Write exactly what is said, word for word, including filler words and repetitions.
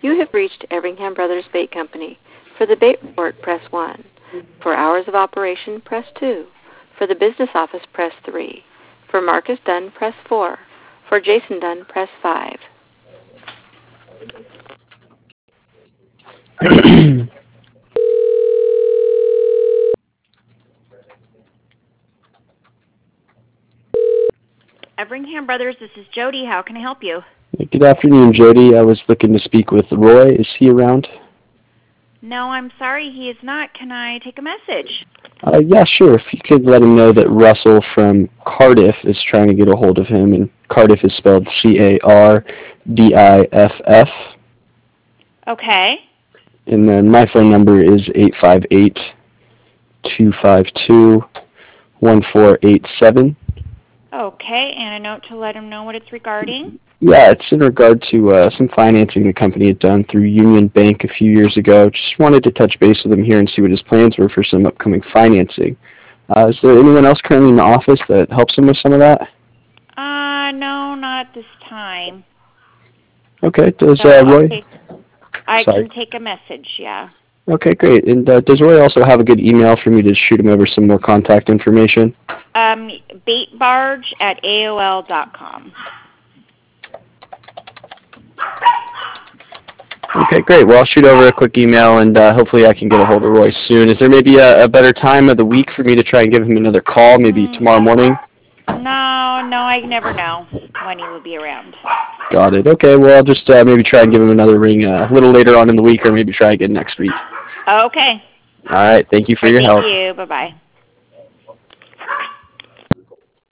You have reached Everingham Brothers Bait Company. For the bait report, press one. For hours of operation, press two. For the business office, press three. For Marcus Dunn, press four. For Jason Dunn, press five. Everingham Brothers, this is Jody. How can I help you? Good afternoon, Jody. I was looking to speak with Roy. Is he around? No, I'm sorry, he is not. Can I take a message? Uh, yeah, sure. If you could let him know that Russell from Cardiff is trying to get a hold of him, and Cardiff is spelled C A R D I F F. Okay. And then my phone number is eight five eight, two five two, one four eight seven. Okay, and a note to let him know what it's regarding. Yeah, it's in regard to uh, some financing the company had done through Union Bank a few years ago. Just wanted to touch base with him here and see what his plans were for some upcoming financing. Uh, is there anyone else currently in the office that helps him with some of that? Uh, no, not this time. Okay, does So uh, I'll Roy? take, I Sorry. can take a message, yeah. Okay, great. And uh, does Roy also have a good email for me to shoot him over some more contact information? Um, baitbarge at A O L dot com. Okay, great. Well, I'll shoot over a quick email, and uh, hopefully I can get a hold of Roy soon. Is there maybe a, a better time of the week for me to try and give him another call, maybe Mm, tomorrow morning? no, no, I never know when he will be around. Got it. Okay, well, I'll just uh, maybe try and give him another ring uh, a little later on in the week, or maybe try again next week. Okay. All right, thank you for All right, your thank help. you. Bye-bye.